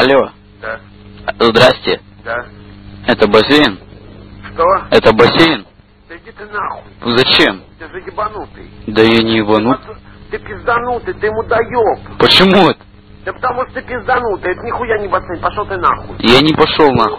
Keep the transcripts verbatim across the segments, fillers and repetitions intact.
Алло. Да. Здрасте. Да. Это бассейн? Что? Это бассейн? Да иди ты нахуй. Зачем? Ты же ебанутый. Да я не ебанут. Ты, ты пизданутый, ты мудоеб. Почему это? Да потому что ты пизданутый, это нихуя не бассейн, пошел ты нахуй. Я не пошел нахуй.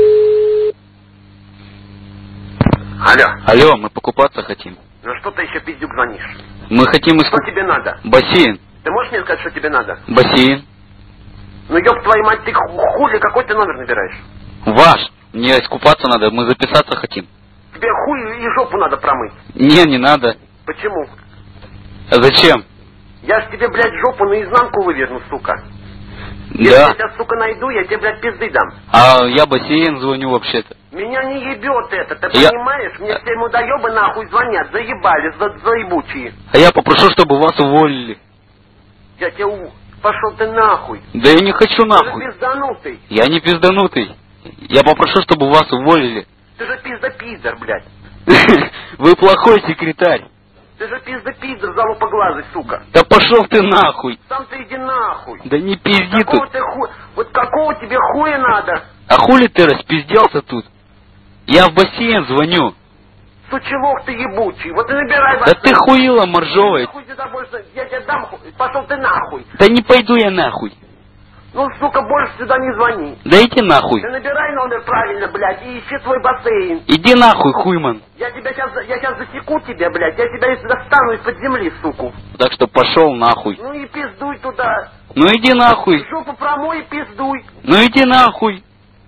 Алло. Алло, мы покупаться хотим. Ну что ты еще пиздюк звонишь? Мы хотим искупаться. Что тебе надо? Бассейн. Ты можешь мне сказать, что тебе надо? Бассейн. Ну ёб твою мать, ты хули, какой ты номер набираешь? Ваш. Мне искупаться надо, мы записаться хотим. Тебе хуй и жопу надо промыть. Не, не надо. Почему? А зачем? Я ж тебе, блядь, жопу наизнанку выверну, сука. Да. Если я тебя, сука, найду, я тебе, блядь, пизды дам. А я бассейн звоню вообще-то. Меня не ебет это, ты Я... понимаешь? Мне все мудоебы нахуй звонят, заебали, за заебучие. А я попрошу, чтобы вас уволили. Я тебе у... Пошел ты нахуй. Да я не хочу нахуй. Ты же пизданутый. Я не пизданутый. Я попрошу, чтобы вас уволили. Ты же пизда-пиздер, блядь. Вы плохой секретарь. Ты же пизда-пиздер, залупоглазый, сука. Да пошел ты нахуй. Сам ты иди нахуй. Да не пизди Какого тут. ты ху... Вот какого тебе хуя надо? А хули ты распизделся тут? Я в бассейн звоню. Сучелок ты ебучий. Вот и набирай вас. Да ты хуила моржовая. Хуй сюда больше. Я тебе дам хуй. Пошел ты нахуй. Да не пойду я нахуй. Ну, сука, больше сюда не звони. Да иди нахуй. Ты набирай номер правильно, блядь, и ищи свой бассейн. Иди нахуй, хуйман. Я тебя сейчас, я сейчас засеку тебя, блядь. Я тебя если достану из-под земли, суку. Так что пошел нахуй. Ну и пиздуй туда. Ну иди нахуй. Жопу промой и пиздуй. Ну иди нахуй.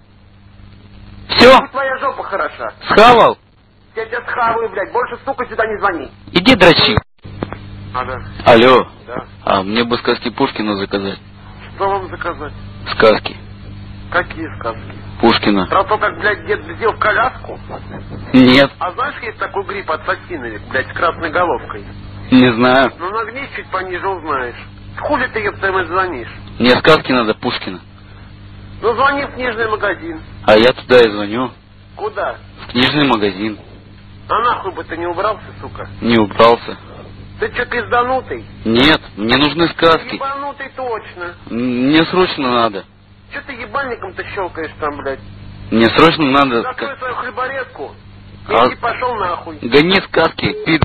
Все? Хоть твоя жопа хороша. Схавал? Я тебя схаваю, блядь. Больше, сука, сюда не звони. Иди дрочи. А, да. Алло. Да. А мне бы сказки Пушкина заказать. Что вам заказать? Сказки. Какие сказки? Пушкина. Про то, как, блядь, дед взял коляску? Нет. А знаешь, есть такой гриб ассасиновик, блядь, с красной головкой? Не знаю. Ну, нагнись чуть пониже, узнаешь. Хули ты, ёпта, ему звонишь? Мне сказки надо Пушкина. Ну, звони в книжный магазин. А я туда и звоню. Куда? В книжный магазин. А нахуй бы ты не убрался, сука? Не убрался. Ты что, пизданутый? Нет, мне нужны сказки. Ебанутый точно. Мне срочно надо. Че ты ебальником-то щелкаешь там, блядь? Мне срочно надо. Закрой свою хлеборедку. А... Иди, пошел нахуй. Гони сказки, пид.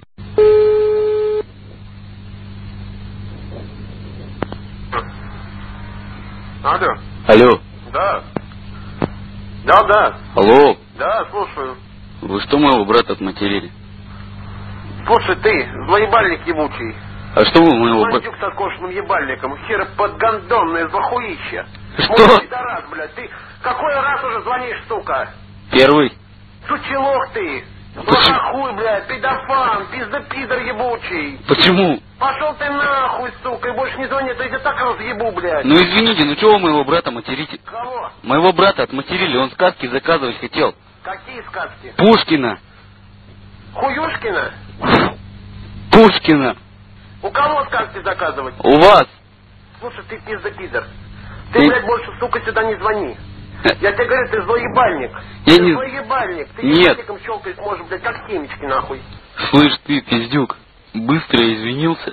Алло. Алло. Да. Да, да. Алло. Да, слушаю. Вы что моего брата отматерили? Слушай, ты, злоебальник ебучий. А что вы моего брата... Мандюк со скошенным ебальником, хер подгондонное злохуище. Что? Мой пидорас, блядь, ты какой раз уже звонишь, сука? Первый. Сучелок ты. Почему? Нахуй, блядь, пидофан, пизда-пидор ебучий. Почему? Пошел ты нахуй, сука, и больше не звони, а то я тебя так разъебу, блядь. Ну извините, ну чего вы моего брата материте? Кого? Моего брата отматерили, он сказки заказывать хотел. Какие сказки? Пушкина. Хуюшкина? Пушкина. У кого сказки заказывать? У вас. Слушай, ты пизда-пидор. Ты, Ты- блядь, больше, сука, сюда не звони. Я тебе говорю, ты злоебальник. Я Ты не- злоебальник. Ты Нет. ебальником щелкаешь, можешь, блядь, как семечки, нахуй. Слышь ты, пиздюк, быстро извинился.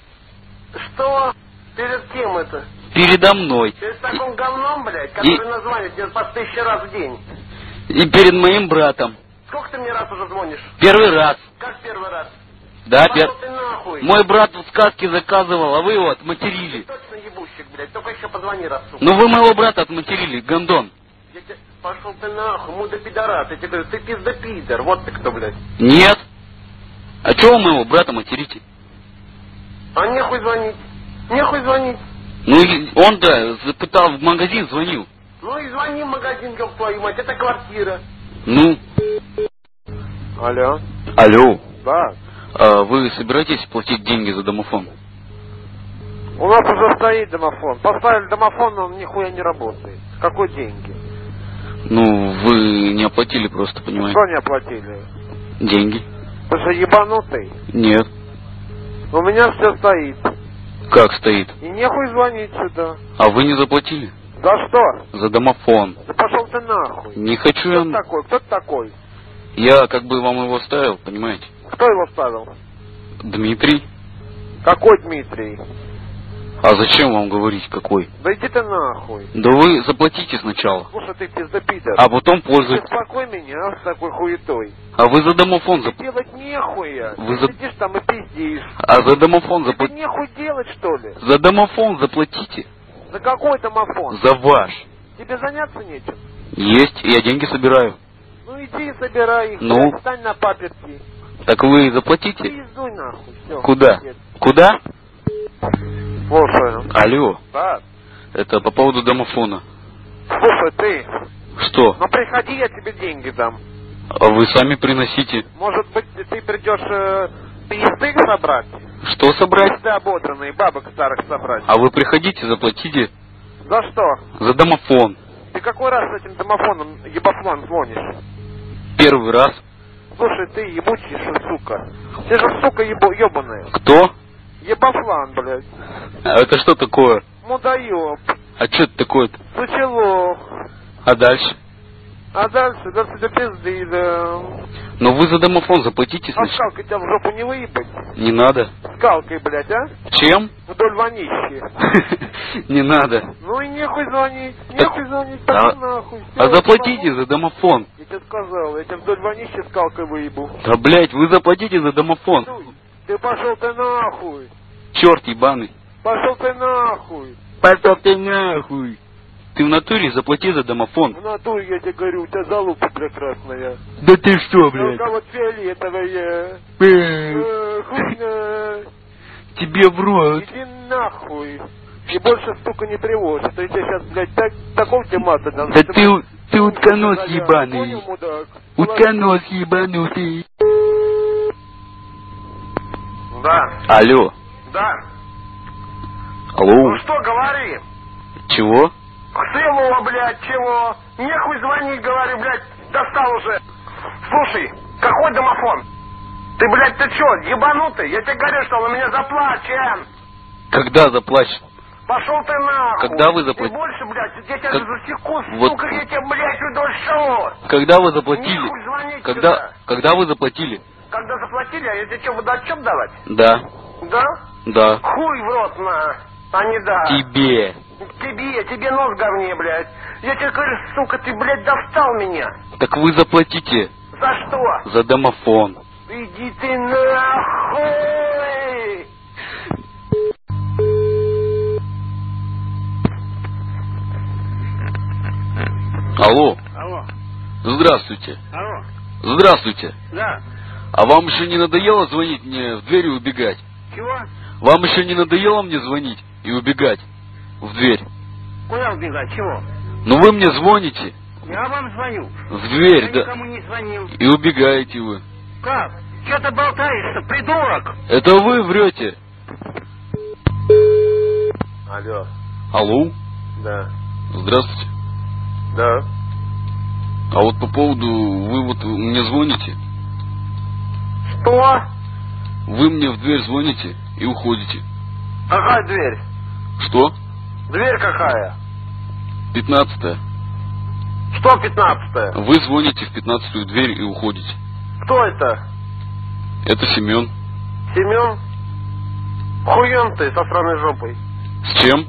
Что? Перед кем это? Передо мной. Перед таким говном, блядь, который названит тебе по тысяче раз в день. И перед моим братом. Сколько ты мне раз уже звонишь? Первый раз. Как первый раз? Да, Пошел пер... ты нахуй. Мой брат в сказки заказывал, а вы его Ты отматерили. точно ебущик, блядь. Только еще позвони раз, сука. Ну вы моего брата отматерили, гондон. Я тебе... Пошел ты нахуй, муда пидорас. Я тебе говорю, ты пизда-пидор. Вот ты кто, блядь. Нет. А чего вы моего брата материте? А нехуй звонить. Нехуй звонить. Ну и он-то запытал в магазин, звонил. Ну и звони в магазин, ёб твою мать. Это квартира. Ну. Алло. Алло. Да. А вы собираетесь платить деньги за домофон? У нас уже стоит домофон. Поставили домофон, но он нихуя не работает. Какой деньги? Ну, вы не оплатили просто, понимаете? Что не оплатили? Деньги? Ты что, ебанутый? Нет. У меня все стоит. Как стоит? И нехуй звонить сюда. А вы не заплатили? За что? За домофон. Да пошел ты нахуй. Не хочу Кто я... ты такой? Кто ты такой? Я как бы вам его ставил, понимаете? Кто его ставил? Дмитрий. Какой Дмитрий? А зачем вам говорить какой? Да иди ты нахуй. Да вы заплатите сначала, Слушай, ты пиздопидор. а потом Ты пользуйтесь. успокой меня с такой хуетой. А вы за домофон зап... Делать нехуя. Вы Ты за- сидишь там и пиздишь. А за домофон Тебе заплатите. нехуй делать, что ли? За домофон заплатите. За какой домофон? За ваш. Тебе заняться нечем? Есть, я деньги собираю. Ну иди собирай их, Ну? блядь, встань на паперти. Так вы заплатите? Пиздуй нахуй, все. Куда? Куда? Слушай, Алло, да. это по поводу домофона. Слушай, ты, Что? ну приходи, я тебе деньги дам. А вы сами приносите. Может быть, ты придешь э, пизды собрать? Что собрать? Пизды ободранные, бабок старых собрать. А вы приходите, заплатите За что? за домофон. Ты какой раз с этим домофоном ебафлан звонишь? Первый раз. Слушай, ты ебучий, сука. Ты же, сука, ебо, ебаная. Кто? Ебафлан, блядь. А это что такое? Мудоеб. А что это такое-то? Сучелов. А дальше? А дальше, дальше до пизды, да. Ну вы за домофон заплатите А сначала. скалкой тебя в жопу не выебать? Не надо. Скалкой, блядь, а? Чем? Вдоль вонищи. Не надо. Ну и нехуй звонить, нехуй звонить, А- пошли нахуй. Всё, А заплатите я за домофон. Я тебе сказал, я тебе вдоль вонищи скалкой выебу. Да блять, вы заплатите за домофон. Дуй, ты пошел ты нахуй. Черт ебаный. Пошел ты нахуй. Пошел ты нахуй. Ты в натуре заплати за домофон. В натуре я тебе говорю, у тебя залупа прекрасная. Да ты что, Только вот фиолетовая. Э, Э, хуйня. Тебе в рот. Иди нахуй. И больше, сука, не тревожь. А то я тебе сейчас, блядь, так, такого тебе мата дам. Да что ты, можешь- ты утконос Понял, ебаный. мудак? Утконос ебанутый. Да, Алло. да. Алло. Ну что, говори. Чего? Ксылова, блядь, чего? Нехуй звонить, говорю, блядь, достал уже. Слушай, какой домофон? Ты, блядь, ты чё, ебанутый? Я тебе говорю, что он у меня заплачен. Когда заплачешь? Пошел ты нахуй. Когда вы заплатите? И больше, блядь, я тебя Как- засеку, Вот- сука, я тебе, блядь, удушу. Когда вы заплатили? Нехуй звонить Когда, сюда. когда вы заплатили? Когда заплатили, а я тебе что, буду отчет давать? Да. Да? Да. Хуй в рот на, а не да. Тебе. Тебе, тебе нос в говне, блядь. Я тебе говорю, сука, ты, блядь, достал меня. Так вы заплатите За что? за домофон. Иди ты нахуй! Алло. Алло, Здравствуйте. алло, Здравствуйте. да. А вам еще не надоело звонить мне в дверь и убегать? Чего? Вам еще не надоело мне звонить и убегать в дверь? Куда убегать? Чего? Ну вы мне звоните Я вам звоню. в дверь, Я да, никому не звонил. и убегаете вы. Как? Че ты болтаешься, придурок? Это вы врете. Алло, Алло. да, Здравствуйте. да. А вот по поводу, вы вот мне звоните, Что? вы мне в дверь звоните и уходите. Какая дверь? Что? Дверь какая? Пятнадцатая. Что пятнадцатая? Вы звоните в пятнадцатую дверь и уходите. Кто это? Это Семен. Семен? Хуем ты со сраной жопой. С чем?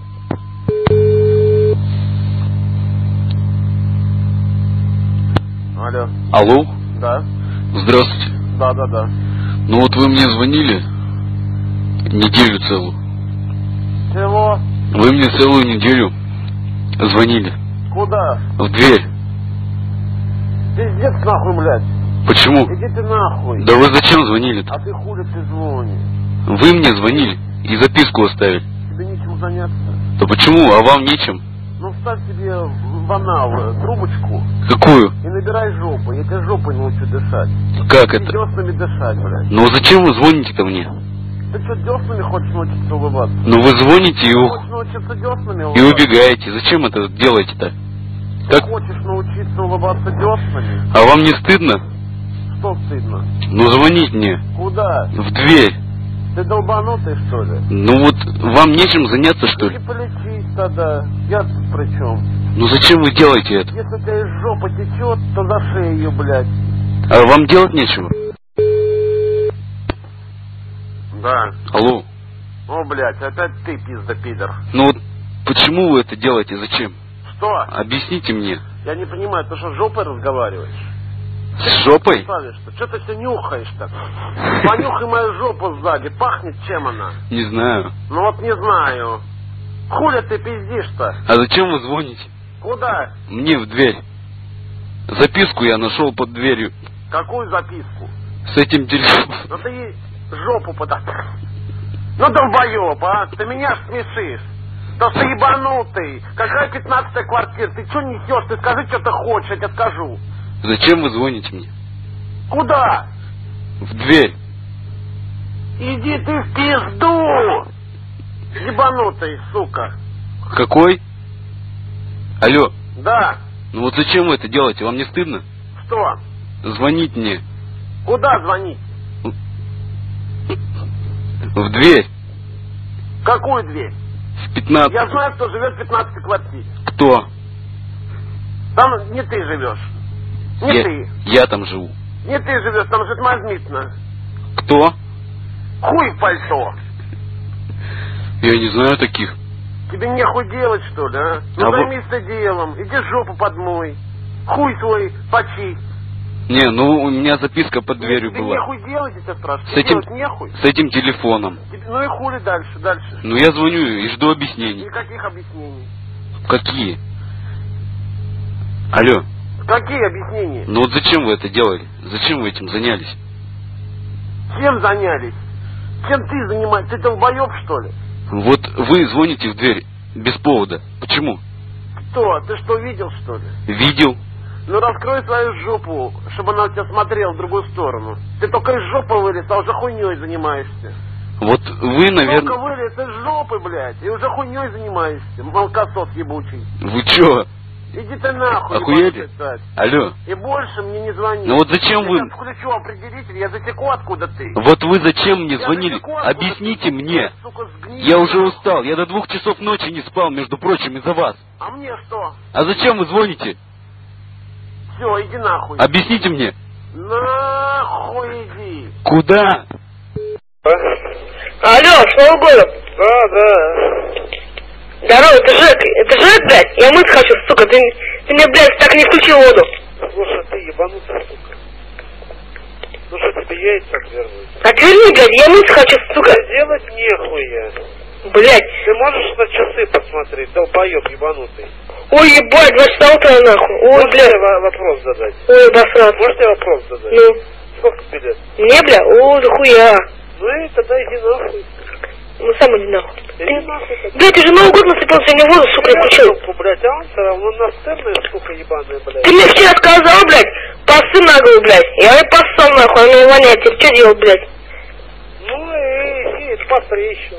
Алло, Алло. да, Здравствуйте. да, да, да. Ну вот вы мне звонили неделю целую. Чего? Вы мне целую неделю звонили Куда? в дверь. Пиздец нахуй, блядь. Почему? Иди ты нахуй. Да вы зачем звонили-то? А ты хули ты звонишь? Вы мне звонили и записку оставили. Тебе нечем заняться. Да почему? А вам нечем? Ну вставь себе в анал э, трубочку Какую? и набирай жопу. Я тебе жопой научу дышать. Как И это? деснами дышать, блядь. Ну зачем вы звоните ко мне? Ты что, деснами хочешь научиться улыбаться? Ну вы звоните и, у- Хочешь научиться деснами и улыбаться? убегаете. Зачем это делаете-то? Ты Как? хочешь научиться улыбаться деснами? А вам не стыдно? Что стыдно? Ну звонить мне Куда? в дверь. Ты долбанутый, что ли? Ну вот вам нечем заняться, что Иди ли? полечись тогда. Я тут при чем? Ну зачем вы делаете это? Если у тебя из жопы течет, то зашей ее, блядь. А вам делать нечего? Да, Алло. О, блядь, опять ты, пизда, пидор. Ну вот почему вы это делаете? Зачем? Что? Объясните мне. Я не понимаю, ты что, с жопой разговариваешь? С жопой? Что? Что ты все нюхаешь-то? Понюхай мою жопу сзади. Пахнет чем она? Не знаю. Ну вот не знаю. Хуля ты пиздишь-то? А зачем вы звоните? Куда? Мне в дверь. Записку я нашел под дверью. Какую записку? С этим телефоном. Ну ты ей жопу подай. Ну долбоеб, а? Ты меня ж смешишь. Да ты ебанутый. Какая пятнадцатая квартира? Ты что несешь? Ты скажи, что ты хочешь, я тебе скажу. Зачем вы звоните мне? Куда? В дверь. Иди ты в пизду! Ебанутый, сука. Какой? Алло. Да. Ну вот зачем вы это делаете? Вам не стыдно? Что? Звонить мне. Куда звонить? В дверь. Какую дверь? В пятнадцать. Я знаю, кто живет в пятнадцатой квартире. Кто? Там не ты живешь. Не я, ты. Я там живу. Не ты живешь, там живет Мазмитна. Кто? Хуй в пальто. Я не знаю таких. Тебе нехуй делать, что ли, а? Ну а займись ты делом. Иди жопу подмой. Хуй свой почисть. Не, ну у меня записка под дверью тебе была. Тебе нехуй делать, я тебя спрашиваю. С этим, делать нехуй? с этим телефоном. Тебе, ну и хули дальше, дальше. Ну я звоню и жду объяснений. Никаких объяснений. Какие? Алло. Какие объяснения? Ну вот зачем вы это делали? Зачем вы этим занялись? Чем занялись? Чем ты занимаешься? Ты долбоеб, что ли? Вот вы звоните в дверь без повода. Почему? Кто? Ты что, видел, что ли? Видел. Ну раскрой свою жопу, чтобы она тебя смотрела в другую сторону. Ты только из жопы вылез, а уже хуйней занимаешься. Вот вы, наверное... Только вылез из жопы, блядь, и уже хуйней занимаешься, молокосос ебучий. Вы чё? Иди ты нахуй, охуели? Алло. И больше мне не звони. Ну вот зачем я вы... Я включу определитель, я засеку, откуда ты. Вот вы зачем мне я звонили? засеку, Объясните ты, мне. Сука, я уже устал, я до двух часов ночи не спал, между прочим, из-за вас. А мне что? А зачем вы звоните? Все, иди нахуй. Объясните мне. Нахуй иди. Куда? Алло, с Новым годом. Да, да. Здорово, это Жек. Это Жек, блядь? Я мыть хочу, сука. Ты, ты мне, блядь, так не включил воду. Слушай, ты ебанутый, сука. Ну что тебе яйца отвернуть? Отверни, блядь, я мыть хочу, сука. Делать нехуя. Блядь. Ты можешь на часы посмотреть, долбоеб ебанутый? Ой, ебать, два часа утра, нахуй. Ой, Можешь блядь. тебе вопрос задать? Ой, обосраться. Можешь тебе вопрос задать? Ну. Сколько тебе лет? Мне, бля? О, да хуя. Ну и тогда иди нахуй. Ну сам иди нахуй. Иди нахуй тогда. Блядь, ты же Новый год насыпал сегодня воду, сука, я включил. Сука, блядь, а он все равно настырная, сука, ебаная, блядь. Ты мне вчера сказал, блядь, посы нагло, блядь. Я и поссал, нахуй, она меня воняет. Теперь что делать, блядь? Ну и иди, посмотри еще.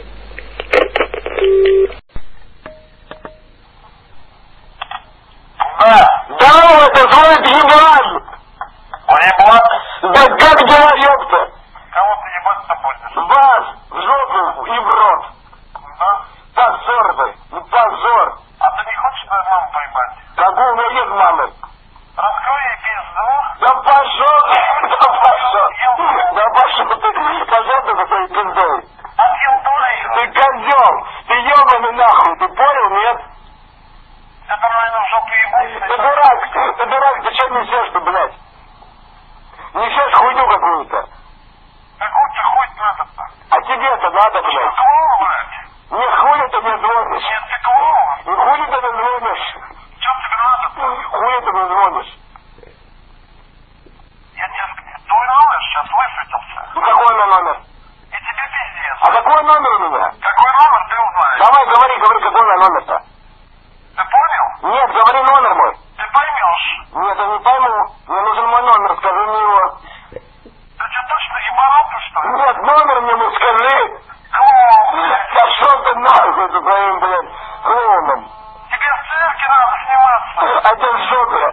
А, здорово, это звонит ебан! Ебан? Да как дела, ёпта? Кого ты ебать-то будешь? Вас, в жопу и в рот. Да? Позор вы, ну позор. А ты не хочешь твою маму поебать? Какой у меня нет мамы? Раскрой ей пизду. Да пошел, да пошел. Да пошел ты, пошел ты за своей пиздой. Отъел дура. Ты козел, ты ебаный нахуй, ты понял, нет? Это, наверное, в жопу ебать. Ты дурак, ты дурак, ты что несешь-то, блядь? Несешь хуйню какую-то. Какой ты хуй надо-то? А тебе-то надо, блядь. Клоун, блядь? Не хули ты мне звонишь? Нет, ты клоун. Не хули ты мне звонишь? Что тебе надо-то? Хули ты мне звонишь? Я тебе... Твой номер сейчас высветился. Ну какой у меня номер? И тебе пиздец. А какой номер у меня? Какой номер ты узнаешь? Давай, говори, говори, какой у меня номер-то? Ты понял? Нет, говори номер мой. Ты поймешь. Нет, я не пойму. Мне нужен мой номер, скажи мне его. Ты что, точно ебанутый, что ли? Нет, номер мне ну скажи. Клоун. Да шел ты нахуй со своим, блядь, клоуном. Тебе в цирке надо сниматься. А ты в жопе.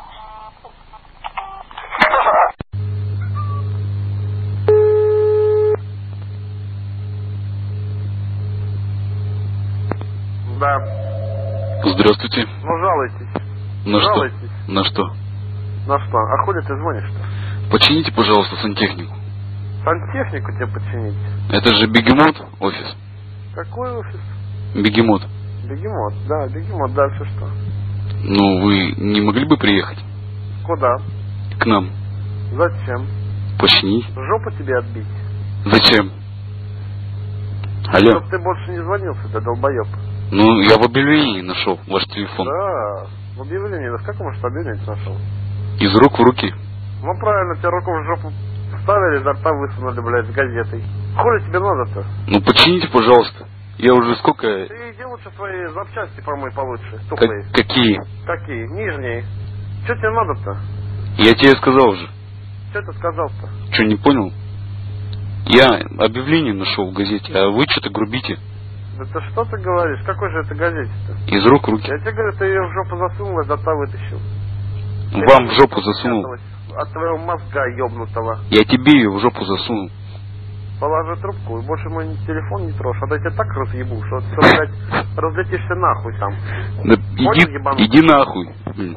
Да. Здравствуйте. Ну, жалуйтесь. На Жалуйтесь. что? На что? На что? А хули ты звонишь-то? Почините, пожалуйста, сантехнику. Сантехнику тебе починить. Это же Бегемот офис. Какой офис? Бегемот. Бегемот, да, бегемот. Дальше что? Ну, вы не могли бы приехать Куда? к нам? Зачем? Починить? Жопу тебе отбить? Зачем? Алло. Чтоб ты больше не звонил сюда, долбоеб. Ну, я в объявлении нашел ваш телефон. Да, в объявлении. Да в каком может объявлении ты нашел? Из рук в руки. Ну правильно, тебе руку в жопу вставили, изо рта высунули, блядь, с газетой. Хули тебе надо-то? Ну, почините, пожалуйста. Я уже сколько... Ты иди лучше свои запчасти помой получше, Как- тухлые. какие? Какие? Нижние. Что тебе надо-то? Я тебе сказал уже. Что ты сказал-то? Что, не понял? Я объявление нашел в газете, а вы что-то грубите. Да ты что ты говоришь? Какой же это газете-то? Из рук в руки. Я тебе говорю, ты ее в жопу засунул, изо рта вытащил. Вам в жопу засунул. От твоего мозга ёбнутого. Я тебе ее в жопу засунул. Положи трубку и больше мой телефон не трожь. А то я тебя так разъебу, что ты, блядь, разлетишься нахуй там. Да Понял, иди, ебанутый? иди нахуй. Блин.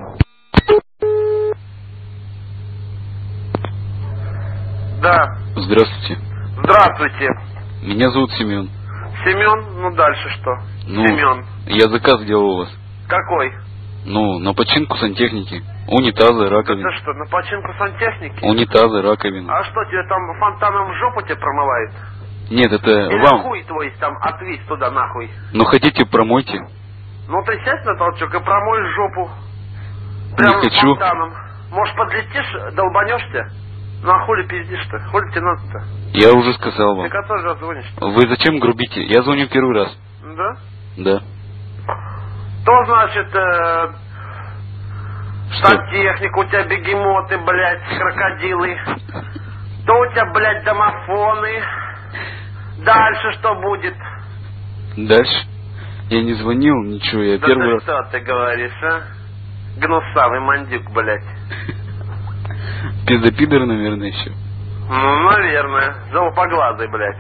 Да. Здравствуйте. Здравствуйте. Меня зовут Семен. Семен, ну дальше что? Ну, Семен. я заказ делал у вас. Какой? Ну, на починку сантехники. Унитазы, раковины. Это что, на починку сантехники? Унитазы, раковины. А что, тебе там фонтаном в жопу тебе промывает? Нет, это Или вам. хуй твой там отвись туда нахуй? Ну, хотите, промойте. Ну ты сядь на толчок и промой жопу. Прямо Не хочу. фонтаном. Может подлетишь, долбанешься? Ну а хули пиздишь-то? Хули тебе надо-то? Я уже сказал Ты вам. который раз звонишь? Вы зачем грубите? Я звоню первый раз. Да? Да. То значит, э, Что? сантехника, у тебя бегемоты, блядь, крокодилы. То у тебя, блядь, домофоны. Дальше что будет? Дальше? Я не звонил, ничего, я Да первый ты раз. что ты говоришь, а? Гнусавый мандюк, блядь. Пиздопидор, наверное, еще. Ну, наверное. Золопоглазый, блядь.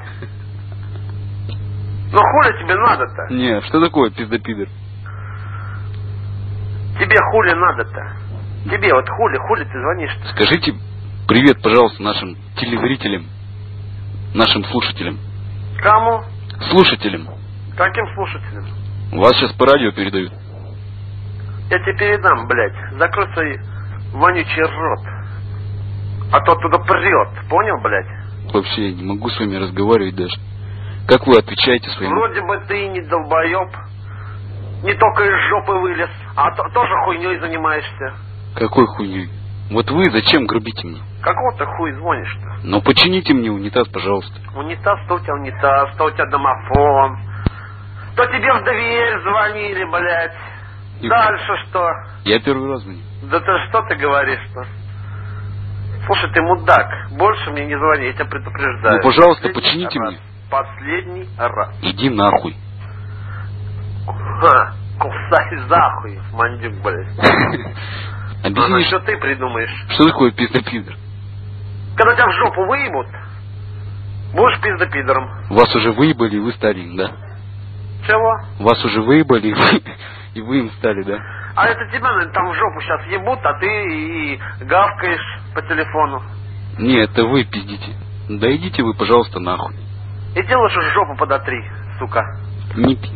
Ну хули тебе надо-то? Не, что такое пиздопидор? Тебе хули надо-то? Тебе вот хули, хули ты звонишь-то? Скажите привет, пожалуйста, нашим телезрителям, нашим слушателям. Кому? Слушателям. Каким слушателям? Вас сейчас по радио передают. Я тебе передам, блядь. Закрой свой вонючий рот. А то оттуда прет. Понял, блядь? Вообще я не могу с вами разговаривать даже. Как вы отвечаете своим... Вроде бы ты и не долбоеб. Не только из жопы вылез, а то, тоже хуйней занимаешься. Какой хуйней? Вот вы зачем грубите мне? Какого ты хуй звонишь-то? Ну почините мне унитаз, пожалуйста. Унитаз, то у тебя унитаз, то у тебя домофон. То тебе в дверь звонили, блядь. И- Дальше что? Я первый раз звоню. Да ты что ты говоришь-то? Слушай, ты мудак. Больше мне не звони, я тебя предупреждаю. Ну, пожалуйста, Последний почините раз. мне. Последний раз. Иди нахуй. Ха, кусай захуй, мандюк, блядь. Ну, Объясни, что ты придумаешь? что такое пиздопидор? Когда тебя в жопу выебут, будешь пиздопидором. Вас уже выебали, и вы стали им, да? Чего? Вас уже выебали, и вы, и вы им стали, да? А это тебя, наверное, там в жопу сейчас ебут, а ты и гавкаешь по телефону. Не, это вы пиздите. Да идите вы, пожалуйста, нахуй. Иди лучше жопу подотри, сука. Не пи...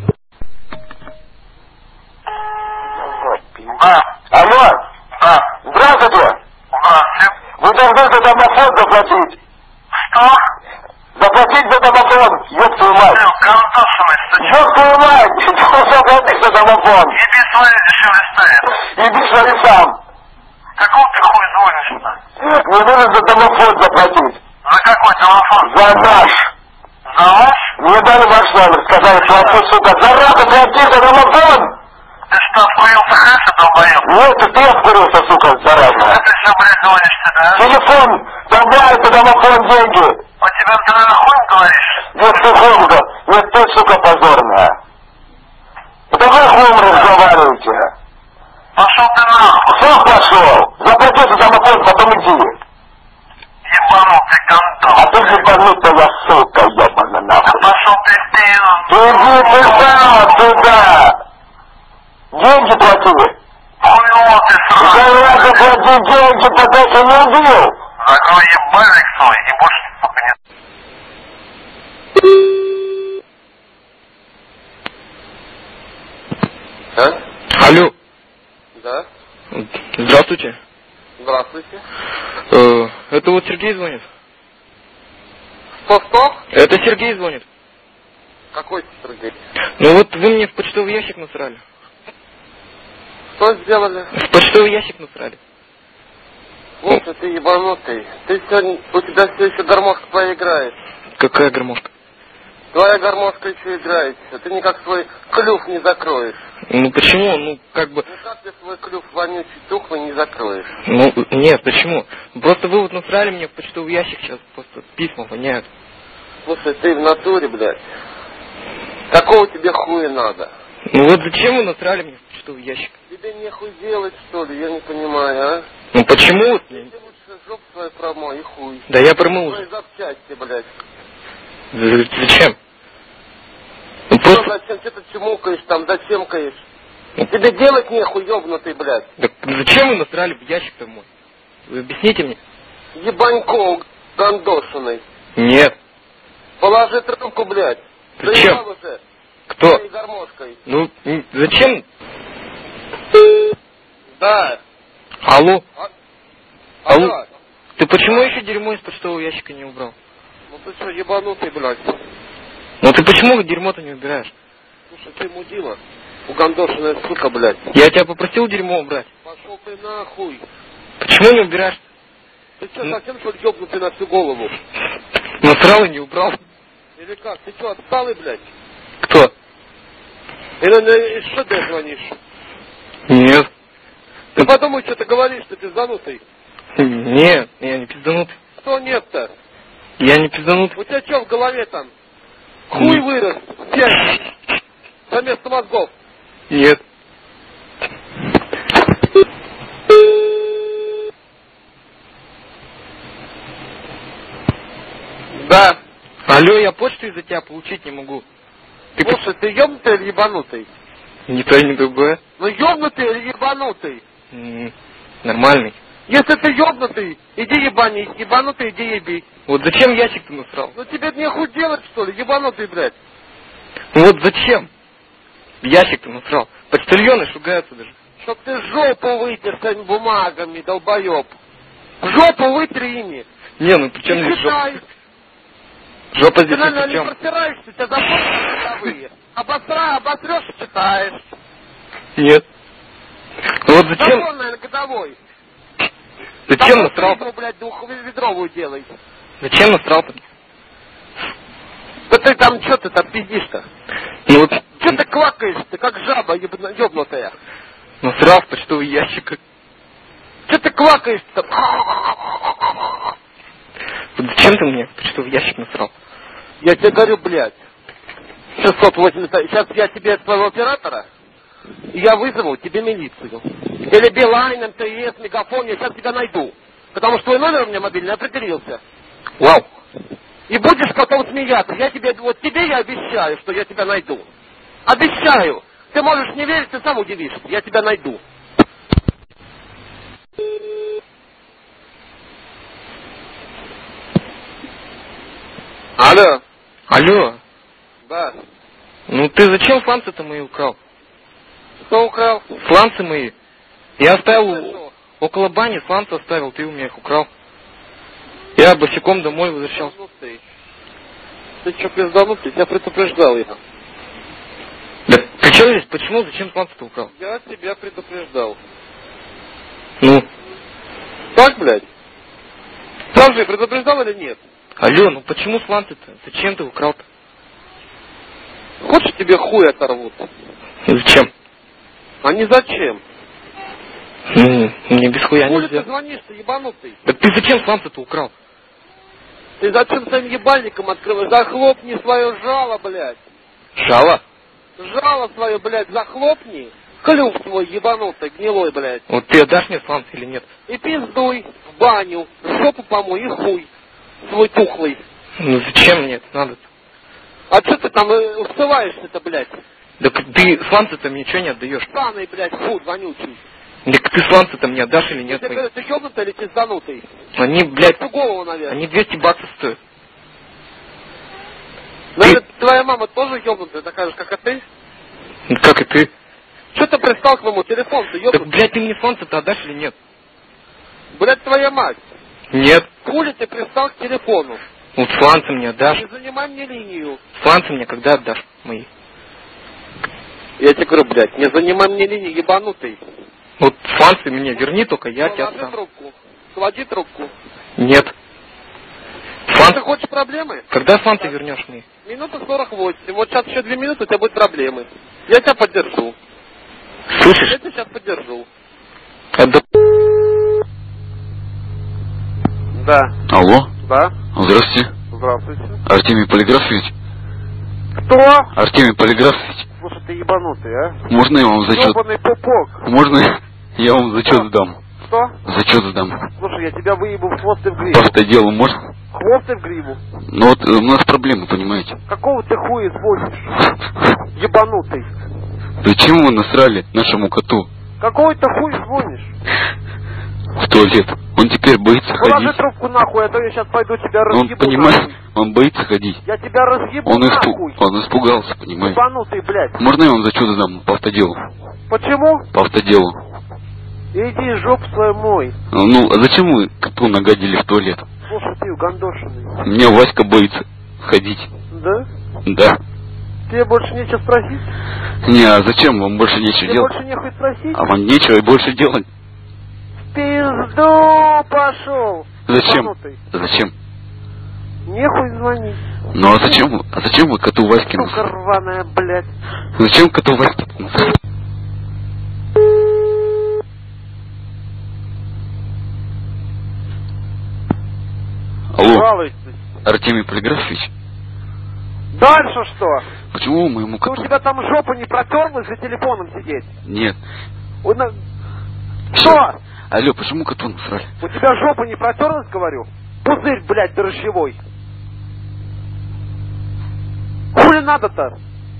А, алло! А, здравствуйте! Здравствуйте! Вы должны за домофон заплатить! Что? Заплатить за домофон, ёб твою мать! Ёб твою мать! Что заплатить за домофон? Иди смотри, дешевле стоит. Иди смотри сам! Какого ты хуй звонишь-то? Мне нужно за домофон заплатить! За какой телефон? За наш! За ваш? Мне дали ваш номер, сказали, плати, сука! Зараза, плати за домофон! Ты что, охуелся хреша, долбоёб? Нет, это ты обкурился, сука, зараза! Ты что, блядь, звонишь-то, да? Телефон! Давай, это домофон, деньги! У тебя ты на хуй говоришь? Нет, ты хумка! Нет, ты, сука, позорная! Давай хум разговаривайте! Пошел ты нахуй, Все пошел! Заплати за домофон, потом иди! ебанутый А контор. ты ебанутая сука, ебана Да нахуй! пошел ты в Ты пизду. иди ты сам сюда! Деньги плати! Хуйло ты сраный. Зараза, плати деньги, пока ты не убил! Закрой ебальник свой и больше, сука, не... Здравствуйте. Здравствуйте. Э, это вот Сергей звонит. Что-что? Это Сергей звонит. Какой Сергей? Ну вот вы мне в почтовый ящик насрали. Что сделали? В почтовый ящик насрали. Слушай, ты ебанутый. Ты сегодня, у тебя все еще гармошка твоя играет. Какая гармошка? Твоя гармошка еще играет. Ты никак свой клюв не закроешь. Ну почему? Ну как бы... Ну как ты свой клюв вонючий, тухлый не закроешь? Ну нет, почему? Просто вы вот насрали мне в почтовый ящик сейчас, просто письма воняют. Слушай, ты в натуре, блядь. Какого тебе хуя надо? Ну вот зачем вы насрали мне в почтовый ящик? Тебе нехуй делать, что ли? Я не понимаю, а? Ну почему? Вот? Ты лучше жопу свою промой и хуй. Да я промыл Твои уже. запчасти, блядь. З- Зачем? Ну Что, просто... зачем ты тут чмукаешь там, зачем каешь? Тебе делать нехуй, ёбнутый, блядь. Так зачем вы насрали в ящик-то мой? Вы объясните мне. Ебанько гандошиной. Нет. Положи трубку, блядь. Зачем? Заебал уже. Кто? Своей гармошкой. Ну, м, зачем? Да. Алло. А- Алло. Алло. Ты почему еще дерьмо из почтового ящика не убрал? Ну ты что, ебанутый, блядь? Ну ты почему дерьмо-то не убираешь? Слушай, ты мудила. Угандошенная сука, блядь. Я тебя попросил дерьмо убрать. Пошел ты нахуй. Почему не убираешь? Ты что, Ну. совсем что ли ёбнутый на всю голову? Насрал и не убрал. Или как? Ты что, отсталый, блядь? Кто? Или на что ты звонишь? Нет. Ты подумай, что ты говоришь, ты пизданутый. Нет, я не пизданутый. Что нет-то? Я не пизданутый. У тебя что в голове там? Хуй вырос. Пять. Заместо мозгов. Нет. Да. Алло, я почту из-за тебя получить не могу. Ты Слушай, ты ёбнутый или ебанутый? ни то, ни другое. Ну ёбнутый или ебанутый? М, Нормальный. Если ты ёбнутый, иди ебанись. Ебанутый, иди еби. Вот зачем ящик ты насрал? Ну тебе нехуй делать, что ли? Ебанутый, блядь. Ну вот зачем? Ящик ты насрал. Почтальоны шугаются даже. Чтоб ты жопу вытер своими бумагами, долбоёб. Жопу вытри ими. Не, ну при чем И здесь читай. жопа? Жопа Ты, здесь ни наверное, при не чем. протираешься, у тебя запомнишь годовые. Обосра, обосрешь и читаешь. Нет. Ну вот зачем? Закон, наверное, годовой. Зачем Там насрал? фигу, блядь, двухведровую делай. Зачем насрал-то? Да ты там, что ты там пиздишь-то? Ну вот Че ты квакаешь, ты как жаба ебна- ёбнутая? насрал в почтовый ящик. Че ты квакаешь-то? Вот зачем ты мне в почтовый ящик насрал? Я тебе говорю, блядь. шестьсот восемьдесят. Сейчас я тебе своего оператора, и я вызову тебе милицию. Или Билайн, МТС, Мегафон, я сейчас тебя найду. Потому что твой номер у меня мобильный определился. Вау. И будешь потом смеяться. Я тебе, вот тебе я обещаю, что я тебя найду. Обещаю. Ты можешь не верить, ты сам удивишься. Я тебя найду. Алло. Алло. Да. Ну ты зачем фланцы-то мои украл? Кто украл? Фланцы мои. Я оставил Что? около бани, фланцы оставил, ты у меня их украл. Я босиком домой возвращался. Пизданутый. Ты что, пизданутый? Я предупреждал их. Да при чем здесь? Почему? Зачем фланцы-то украл? Я тебя предупреждал. Ну, Так, блядь? Сам же предупреждал или нет? алло, ну почему фланцы-то? Зачем ты украл-то? Хочешь, тебе хуй оторвут? Зачем? А не зачем? Ну, мне без хуя Хули ты нельзя. звонишь, ты ебанутый? Так ты зачем фланцы-то украл? Ты зачем своим ебальником открываешь? Захлопни свое жало, блядь. Шала? Жало свое, блядь, захлопни. Клюв свой ебанутый, гнилой, блядь. Вот ты отдашь мне фланцы или нет? И пиздуй в баню, жопу помой и хуй свой тухлый. Ну зачем мне это надо-то? А что ты там э, всываешься-то, блядь? Так ты фланцы-то мне ничего не отдаешь? Саный, блядь, хуй вонючий. Так ты фланцы-то мне отдашь или Я нет? тебе мои? говорю, ты ёбнутый или пизданутый? Они, блядь, Всю голову, наверное. они двести баксов стоят. Наверное, твоя мама тоже ёбнутая, такая же, как и ты? Ну как и ты? Что ты пристал к моему телефону, ты Так, ёбнутый? блядь, ты мне фланцы-то отдашь или нет? Блядь, твоя мать. Нет. Хули ты пристал к телефону? Вот сланцы мне отдашь. Не занимай мне линию. Сланцы мне когда отдашь мои? Я тебе говорю, блядь, не занимай мне линию, ебанутый. Вот сланцы мне верни, только я тебя Положи отдам. трубку. Клади трубку. Нет. Ты Сланцы... хочешь проблемы? Когда сланцы вернешь мне? Минута сорок восемь. Вот сейчас еще две минуты, у тебя будут проблемы. Я тебя поддержу. Слышишь? Я тебя сейчас поддержу. Отда... Да. Алло? Да. Здравствуйте. Здравствуйте. Артемий Полиграфович? Кто? Артемий Полиграфович? Слушай, ты ебанутый, а? Можно я вам зачет? Ёбаный пупок. Можно я вам зачет сдам? Что? Зачет сдам. Слушай, я тебя выебу в хвост и в гриву. По автоделу можно? Хвост и в гриву. Ну вот э, у нас проблемы, понимаете? Какого ты хуя звонишь? Ебанутый. Зачем вы насрали нашему коту Какого ты хуй звонишь? в туалет? Он теперь боится Положи ходить. трубку нахуй, а то я сейчас пойду тебя Он, разъебу. понимаешь, нахуй. он боится ходить. Я тебя разъебу Он, испу... нахуй. он испугался, понимаете? Ебанутый, блядь. Можно я вам зачет сдам по автоделу? Почему? По автоделу. Иди жопу свою мой. Ну, а зачем вы коту нагадили в туалет? Слушай, ты угандошенный. Меня Васька боится ходить. Да? Да. Тебе больше нечего спросить? Не, а зачем? Вам больше нечего Тебе делать? больше нехуй спросить? А вам нечего и больше делать? В пизду пошел. Зачем? Ебанутый. Зачем? Нехуй звонить. Ну а зачем вы? А зачем вы коту Ваське Сука насрали? рваная, блядь. Зачем коту Ваське насрали? Алло, Жалуйся. Артемий Полиграфович, Дальше что? почему вы моему Ну, у коту... тебя там жопа не протерлась за телефоном сидеть? Нет. У на- Всё. Что? Алло, почему коту насрали? У тебя жопа не протерлась, говорю? Пузырь, блядь, дрожжевой. Хули надо-то?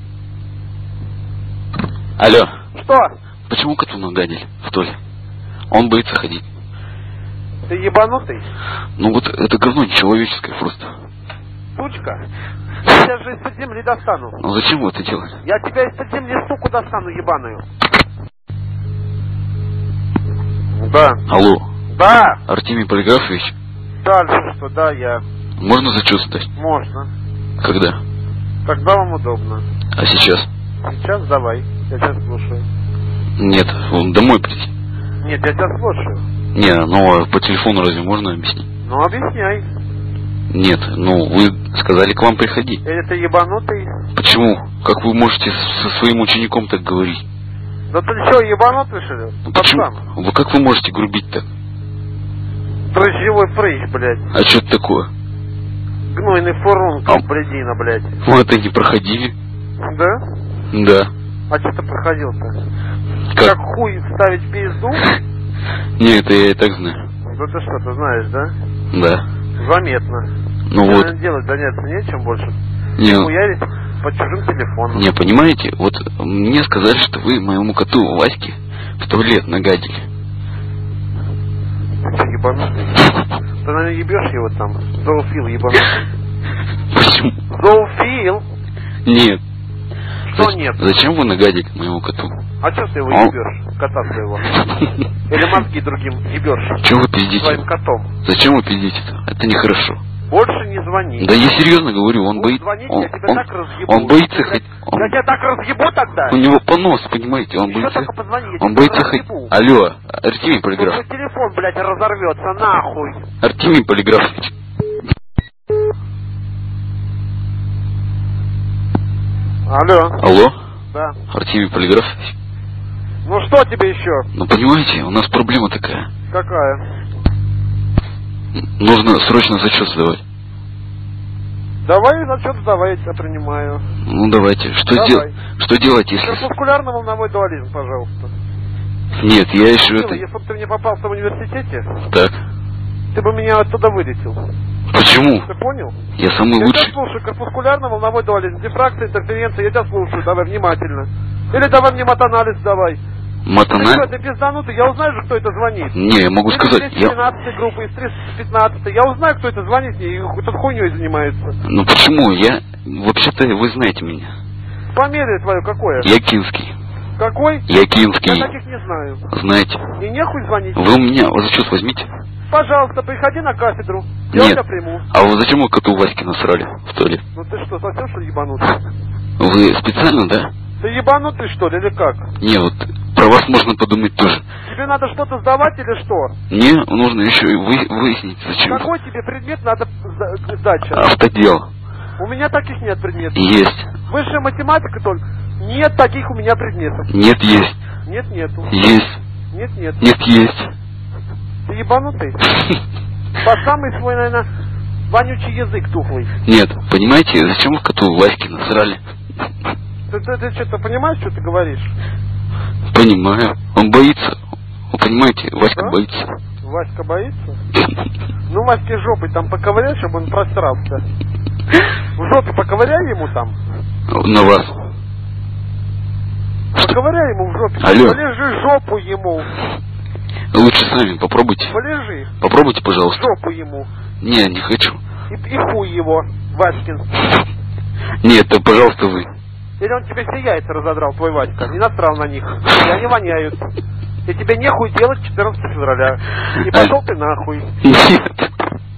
Алло, Что? почему коту нагадили в туалет? Он боится ходить. Ты ебанутый? Ну вот это говно нечеловеческое просто. Сучка. Я тебя же из-под земли достану. Ну зачем вы это делаете? Я тебя из-под земли, суку, достану ебаную. Да. Алло, Да. Артемий Полиграфович, Дальше что? Да, я. можно зачет сдать? Можно. Когда? Когда вам удобно. А сейчас? Сейчас давай. Я тебя слушаю. Нет, вон домой прийти. Нет, я тебя слушаю. Не, ну а по телефону разве можно объяснить? Ну, объясняй. Нет, ну вы сказали к вам приходить. Или ты ебанутый? Почему? Как вы можете с- со своим учеником так говорить? Да ты что, ебанутый, что ли? Ну, почему? Пацан. Вы как вы можете грубить так? Дрожжевой прыщ, блядь. А что это такое? Гнойный фурун, А. блядина, блядь. Вы это не проходили? Да? Да. А что ты проходил-то? Как? Как хуй вставить в пизду? Не, это я и так знаю. Да ты что, ты знаешь, да? Да. Заметно. Ну Тебе, вот. наверное, делать заняться нечем больше. Не, Хуярить по чужим телефонам. не, понимаете, вот мне сказали, что вы моему коту Ваське в туалет нагадили. Ты что, ебанутый? Ты, наверное, ебешь его там. Зоофил ебанутый. Почему? Зоофил? Нет. Что Зач- нет? Зачем вы нагадили моему коту? А что ты его Он- ебешь? Кота своего. Или мозги другим ебешь? Чего вы пиздите? Своим котом. Зачем вы пиздите-то? Это нехорошо. Больше не звони. Да я серьезно говорю, он, Будешь боит... звонить, он, я тебя он- так разъебу. он боится Я- ходить. Я Он- тебя так разъебу тогда. У него понос, понимаете, он Еще боится... только позвони, я Он тебя боится ходить... разъебу. Алло, Артемий Тут Полиграф. твой телефон, блядь, разорвется, нахуй. Артемий Полиграфович. Алло. Алло, Да. Артемий Полиграфович. Ну что тебе еще? Ну понимаете, у нас проблема такая. Какая? Нужно срочно зачет сдавать. Давай зачет сдавай, я тебя принимаю. Ну давайте. Что, Давай. дел... что делать, если... Корпускулярно-волновой дуализм, пожалуйста. Нет, я еще Милый, это... если бы ты мне попался в университете, Так. ты бы меня оттуда вылетел. Почему? Ты понял? Я самый Я лучший. тебя слушаю, корпускулярно-волновой дуализм, дифракция, интерференция, я тебя слушаю, давай внимательно. Или давай мне матанализ давай. Ты Матана... что, ты пизданутый, я узнаю же, кто это звонит. Не, я могу Или сказать, из я... тринадцатой группы, из триста пятнадцатой. Я узнаю, кто это звонит мне и тут хуйней занимается. Ну почему? Я... Вообще-то вы знаете меня. Фамилия твоя какое? Якинский. Какой? Якинский. Я таких не знаю. Знаете. И нехуй звонить. Вы у меня зачет возьмите. Пожалуйста, приходи на кафедру. Я Нет. тебя приму. А вы зачем вы коту Ваське насрали в туалет? Ну ты что, совсем что ли ебанутый? Вы специально, да? Ты ебанутый что ли, или как? Не, вот про вас можно подумать тоже. Тебе надо что-то сдавать или что? Мне нужно еще и вы, выяснить, зачем. Какой тебе предмет надо сда- сдать сейчас? Автодел. У меня таких нет предметов. Есть. Высшая математика только. Нет таких у меня предметов. Нет, есть. Нет, нету. Есть. Нет, нет. Нет, есть. Ты ебанутый? По самый свой, наверное, вонючий язык тухлый. Нет, понимаете, зачем вы коту Ваське насрали? Ты, ты, ты что-то понимаешь, что ты говоришь? Понимаю. Он боится. Вы понимаете, Васька Да? боится. Васька боится? Ну, Ваське жопой там поковыряй, чтобы он просрался. В жопе поковыряй ему там. На вас. Поковыряй ему в жопе. Алло. Полежи жопу ему. Лучше сами попробуйте. Полежи. Попробуйте, пожалуйста. Жопу ему. Не, не хочу. И, и хуй его, Васькин. Нет, да, пожалуйста, вы. Или он тебе все яйца разодрал, твой Васька, и насрал на них. И они воняют. И тебе нехуй делать четырнадцатого февраля. И пошел ты нахуй. Нет.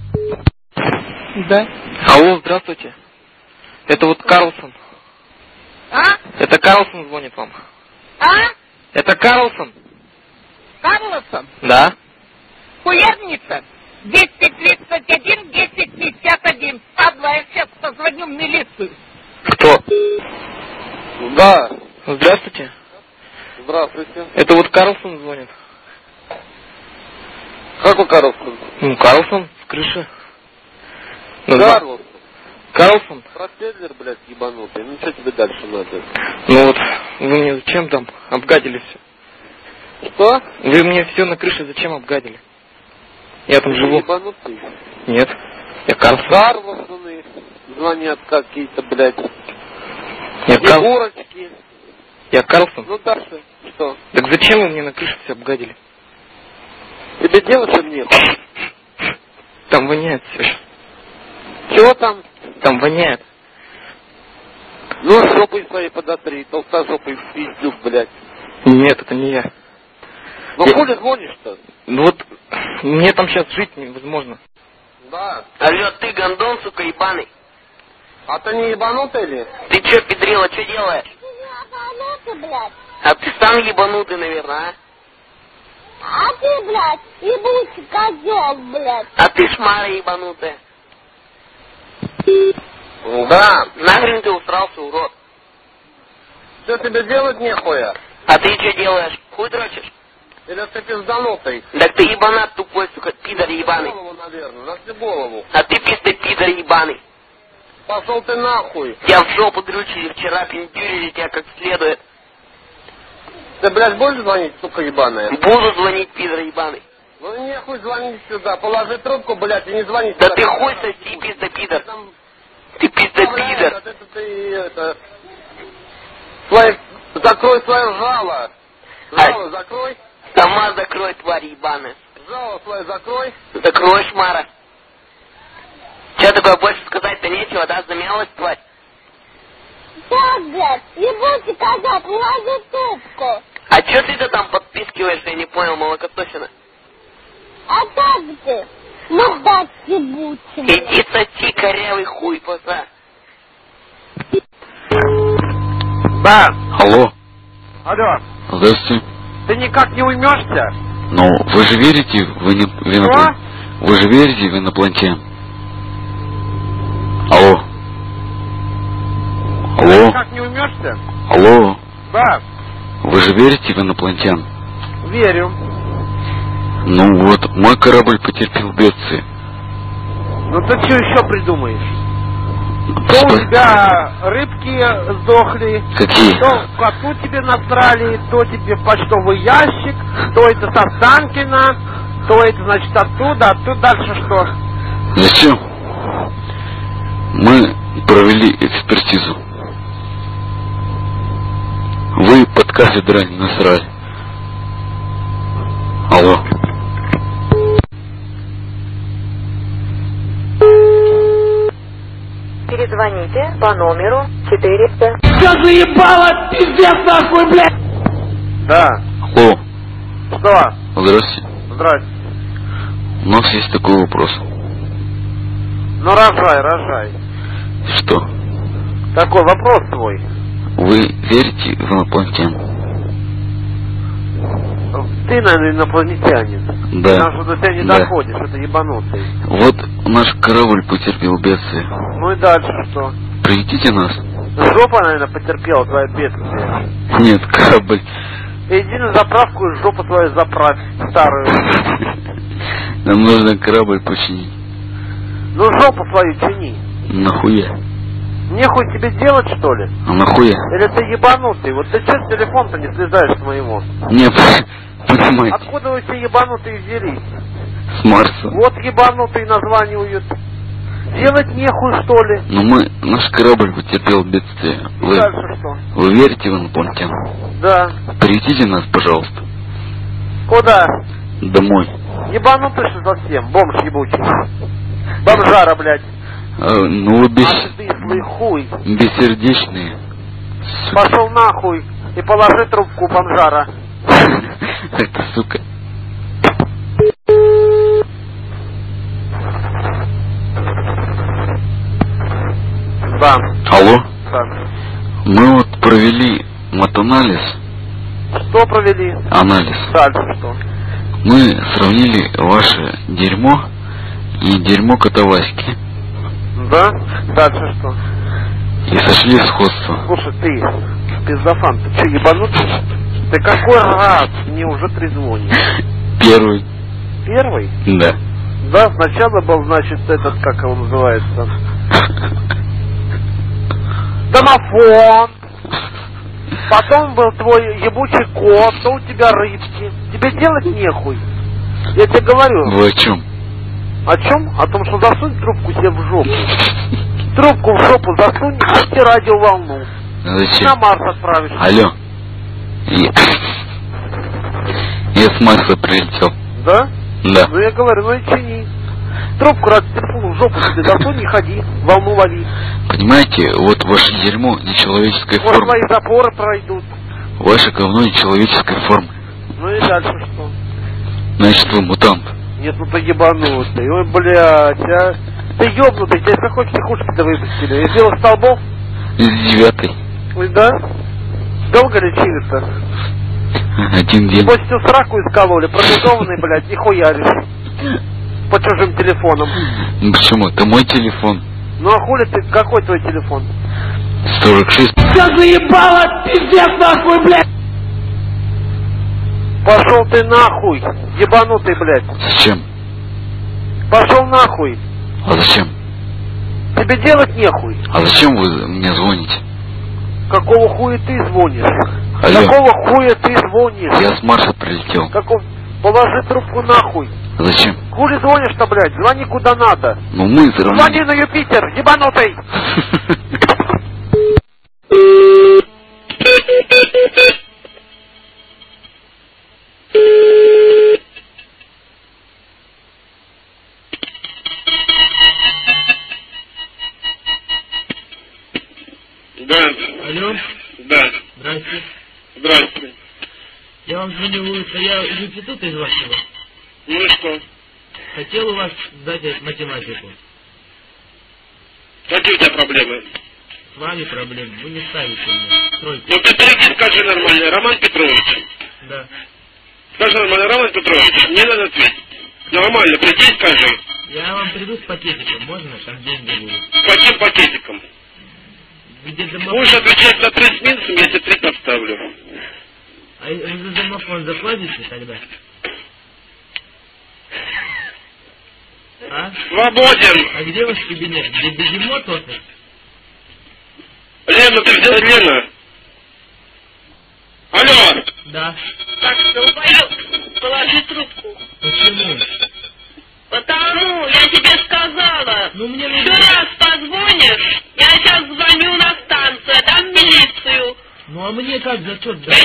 Да. Алло, здравствуйте. Это вот Карлсон. А? Это Карлсон звонит вам. А? Это Карлсон. Карлсон? Да. Хуярница? двести тридцать один десять пятьдесят один. Падла, я сейчас позвоню в милицию. Кто? Да. Здравствуйте. Здравствуйте. Это вот Карлсон звонит. Какой Карлсон? Ну, Карлсон с крыши. Ну, да. Карлсон. Карлсон. Ростетлер, блядь, ебанутый. Ну что тебе дальше надо? Ну вот, вы мне зачем там обгадили все? Что? Вы мне все на крыше зачем обгадили? Я там живу. Ебанутый. Нет. Я Карлсон. Карлсоны звонят какие-то, блядь. Я Карлсон. Егорочки. Я Карлсон. Ну дальше что? Так зачем вы мне на крыше все обгадили? Тебе делать им нет? Там воняет все. Чего там? Там воняет. Ну, жопой своей подотри, толстожопой в пиздюк, блядь. Нет, это не я. Ну, Я- хули гонишь-то? Ну вот, мне там сейчас жить невозможно. Да. Алло, ты гондон, сука, ебаный. А ты не ебанутый ли? Ты чё, педрила, чё делаешь? Ты ебанутый, блядь. А ты сам ебанутый, наверное, а? А ты, блядь, ебучий козел, блядь. А ты шмара ебанутая. Да. Нахрен ты усрался, урод? Что тебе делать нехуя? А ты чё делаешь? Хуй дрочишь? Или ты пизданутый? Так ты ебанат тупой, сука, пидор ебаный. Голову, наверное, на всю голову. А ты пизда пидор ебаный. Пошел ты нахуй. Тебя в жопу дрючили вчера, пиндюрили тебя как следует. Ты, блядь, будешь звонить, сука ебаная? Буду звонить, пидор ебаный. Ну нехуй звонить сюда, положи трубку, блядь, и не звони Да сюда. ты хуй соси, пизда пидор. Там Ты пизда вставляешь, пидор. вот это ты, это... Свои... Закрой свое жало. Жало закрой. Сама закрой, тварь ебаная. Жало свое закрой. Закрой, шмара. Че такое, больше сказать-то нечего, да? Замялась, тварь? Так, блядь, ебучий козел, положи трубку. А че ты-то там подпискиваешь, я не понял, молокотосина? А так ты, мудак ебучий. Иди соси, корявый хуй, поса. Да. Алло. Алло. Здравствуйте. Ты никак не уймешься? Ну, вы же верите в, ино... в инопланетян? Вы же верите в инопланетян? Алло. Алло. Никак не уймешься? Алло. Да. Вы же верите в инопланетян? Верю. Ну вот, мой корабль потерпел бедствие. Ну ты что еще придумаешь? То у тебя рыбки сдохли, Какие? то коту тебе насрали, то тебе в почтовый ящик, то это с Останкина, то это значит оттуда, а тут дальше что? Зачем? Мы провели экспертизу. Вы под кафедрой не насрали. Алло. Перезвоните по номеру четыреста. Все заебало, пиздец нахуй, блядь! Да. Алло. Что? Здравствуйте. Здрасте. У нас есть такой вопрос. Ну рожай, рожай. Что? Такой вопрос твой. Вы верите в инопланетян? Ты, наверное, инопланетянин. Да. Потому что до тебя не Да. доходишь, это ебанутый. Вот наш корабль потерпел бедствие. Ну и дальше что? Приведите нас. Жопа, наверное, потерпела твое бедствие. Нет, корабль. Иди на заправку и жопу твою заправь, старую. Нам нужно корабль починить. Ну жопу свою чини. Нахуя? Нехуй тебе делать, что ли? А нахуя? Или ты ебанутый? Вот ты что с телефон-то не слезаешь с моего? Не, понимаете, Откуда вы все ебанутые взялись? с Марса. Вот ебанутые названивают. Делать нехуй, что ли? Но мы, наш корабль потерпел бедствие. И Вы, дальше что? вы верите в инопланетян? Да. Приведите нас, пожалуйста, Куда? домой. Ебанутый что совсем? Бомж ебучий. Бомжара, блядь. А, ну вы без... Отвислый хуй. бессердечные. Сука. Пошел нахуй и положи трубку, бомжара. Это сука. Да. Алло? Да. Мы вот провели матанализ. Что провели? Анализ. Дальше что? Мы сравнили ваше дерьмо и дерьмо кота Васьки. Да? Дальше что? И сошли сходство. Слушай, ты, пиздофан, ты что, ебанутый? Ты какой раз мне уже трезвонишь? Первый. Первый? Да. Да, сначала был, значит, этот, как его называется? Домофон. Потом был твой ебучий кот, то у тебя рыбки. Тебе делать нехуй. Я тебе говорю. Вы о чем? О чем? О том, что засунь трубку себе в жопу. Трубку в жопу засунь и пусти радиоволну. Зачем? На Марс отправишь. Алло. Я, я с Марса прилетел. Да? Да. Ну я говорю, ну и чини. Трубку раз телефон в жопу себе засунь и ходи, волну лови. Понимаете, вот ваше дерьмо нечеловеческой Может, формы. твои запоры пройдут. Ваше говно нечеловеческой формы. Ну и дальше что? Значит, вы мутант. Нет, ну ты ебанутый. Ой, блядь, а. Ты ебнутый, тебя какой психушки-то выпустили? Из белых столбов? Из девятой. Ой, да? Долго лечили-то? Один день. Небось всю сраку искололи, промедованный, блядь, и хуяришь. По чужим телефонам. Ну почему? Это мой телефон. Ну а хули ты, какой твой телефон? сорок шесть. Тебя заебало, пиздец нахуй, блядь! Пошел ты нахуй, ебанутый, блядь. Зачем? Пошел нахуй. А зачем? Тебе делать нехуй. А зачем вы мне звоните? Какого хуя ты звонишь? Алло. Какого хуя ты звонишь? Я с Марса прилетел. Каков... Положи трубку нахуй. Зачем? Хули звонишь-то, блядь? Звони куда надо. Ну мы все равно... Звони на Юпитер, ебанутый! Да. Алло? Да. Здрасте. Здравствуйте. Я вам звоню, улица, я из института из вашего. Ну и что? Хотел у вас сдать математику. Какие у тебя проблемы? С вами проблемы, вы не ставите мне. Тройку. Ну ты приди, скажи нормально. Роман Петрович. Да. Скажи нормально, Роман Петрович. Мне надо ответить. Нормально, приди и скажи. Я вам приду с пакетиком, можно? Там деньги будут. Каким пакетиком? Где домофон? Будешь отвечать на три с минусом, я тебе три поставлю. А вы за домофон заплатите тогда? А? Свободен. А где ваш кабинет? Где бегемот офис? Лена, ты взял Лена? Алло. Да. Так, долбоёб, положи трубку. Почему? Потому, я тебе сказала. Ну мне Еще нужно... раз позвонишь, я сейчас звоню на станцию, дам милицию. Ну а мне как зачет дать?